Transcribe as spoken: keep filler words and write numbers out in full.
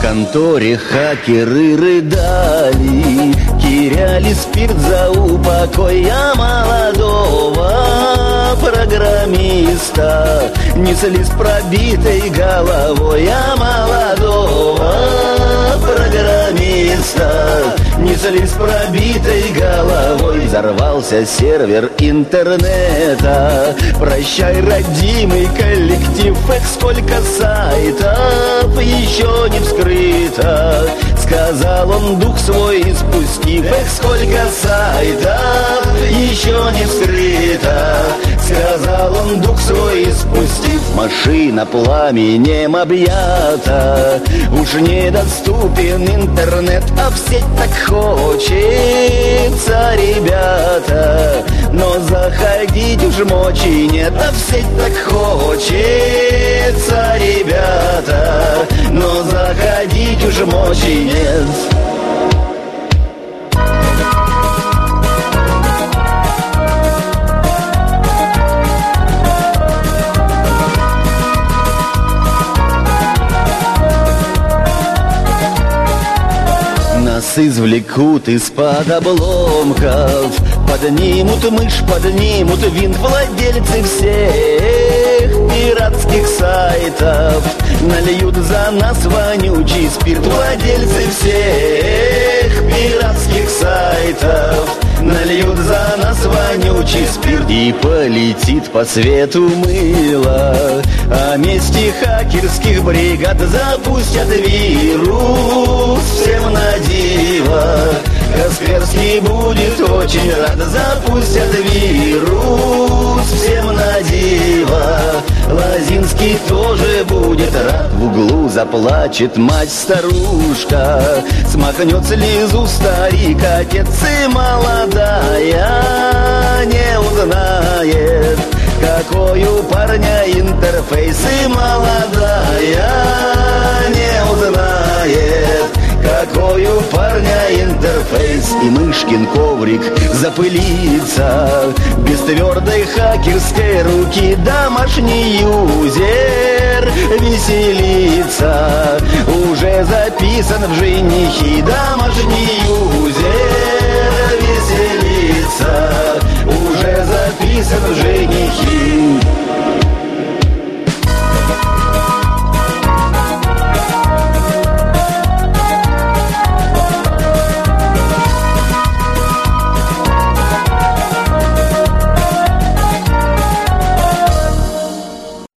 конторе хакеры рыдали, теряли спирт за упокой я молодого программиста. Несли с пробитой головой я молодого программиста. Несли с пробитой головой. Взорвался сервер интернета. Прощай, родимый коллектив, эх, сколько сайтов еще не вскрыто. Сказал он, дух свой испустив, эх, сколько сайтов еще не вскрыто. Сказал он, дух свой испустив. Машина пламенем объята, уж недоступен интернет, а в сеть так хочется, ребята. Но заходить уж мочи нет, а в сеть так хочется, ребята. Но заходить уж мочи нет. Нас извлекут из-под обломков, поднимут мышь, поднимут винт владельцы всех пиратских сайтов. Нальют за нас вонючий спирт владельцы всех пиратских сайтов. Нальют за нас вонючий спирт. И полетит по свету мыло, а вместе хакерских бригад запустят вирус всем на диво. Касперский будет очень рад, запустят вирус всем на диво. Лозинский тоже будет рад. В углу заплачет мать-старушка, смахнет слезу старик, отец и молодая не узнает, какой у парня интерфейс, и молодая не узнает, какой у парня интерфейс. И мышкин коврик запылится без твердой хакерской руки. Домашний юзер веселится, уже записан в женихи. Домашний юзер веселится, уже записан в женихи.